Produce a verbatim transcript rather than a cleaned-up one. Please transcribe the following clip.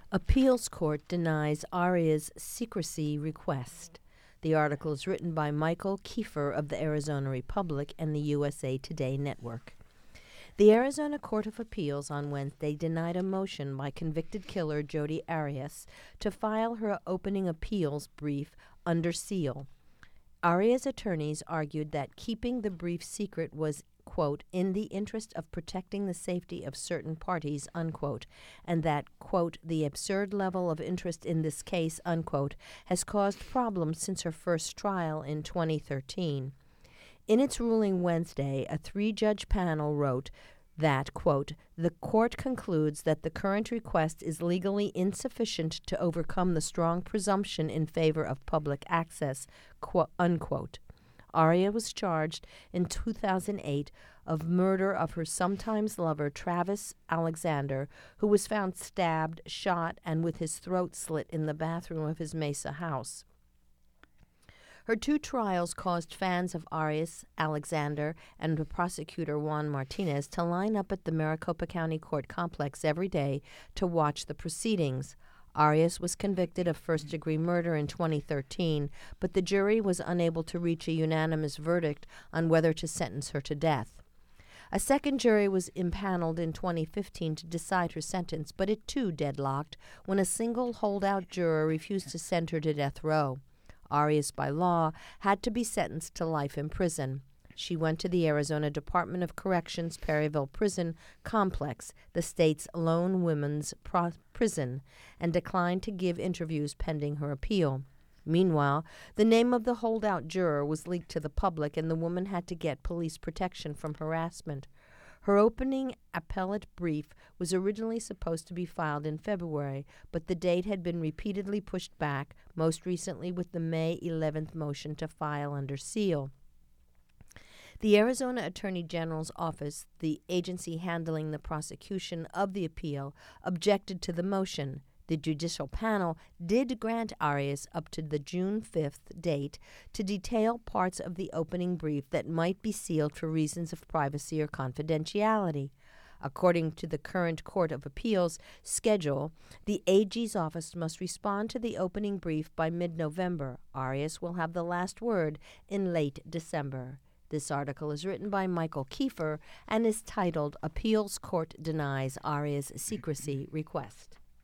Appeals Court Denies Aria's Secrecy Request. The article is written by Michael Kiefer of the Arizona Republic and the U S A Today Network. The Arizona Court of Appeals on Wednesday denied a motion by convicted killer Jodi Arias to file her opening appeals brief under seal. Arias' attorneys argued that keeping the brief secret was, quote, in the interest of protecting the safety of certain parties, unquote, and that, quote, the absurd level of interest in this case, unquote, has caused problems since her first trial in twenty thirteen. In its ruling Wednesday, a three-judge panel wrote that, quote, the court concludes that the current request is legally insufficient to overcome the strong presumption in favor of public access, quote, unquote. Aria was charged in two thousand eight of murder of her sometimes lover Travis Alexander, who was found stabbed, shot, and with his throat slit in the bathroom of his Mesa house. Her two trials caused fans of Arias, Alexander, and the prosecutor Juan Martinez to line up at the Maricopa County Court complex every day to watch the proceedings. Arias was convicted of first-degree murder in twenty thirteen, but the jury was unable to reach a unanimous verdict on whether to sentence her to death. A second jury was impaneled in twenty fifteen to decide her sentence, but it too deadlocked when a single holdout juror refused to send her to death row. Arias, by law, had to be sentenced to life in prison. She went to the Arizona Department of Corrections Perryville Prison Complex, the state's lone women's pro- prison, and declined to give interviews pending her appeal. Meanwhile, the name of the holdout juror was leaked to the public, and the woman had to get police protection from harassment. Her opening appellate brief was originally supposed to be filed in February, but the date had been repeatedly pushed back, most recently with the May eleventh motion to file under seal. The Arizona Attorney General's office, the agency handling the prosecution of the appeal, objected to the motion. The judicial panel did grant Arias up to the June fifth date to detail parts of the opening brief that might be sealed for reasons of privacy or confidentiality. According to the current Court of Appeals schedule, the A G's office must respond to the opening brief by mid-November. Arias will have the last word in late December. This article is written by Michael Kiefer and is titled Appeals Court Denies Arias Secrecy Request.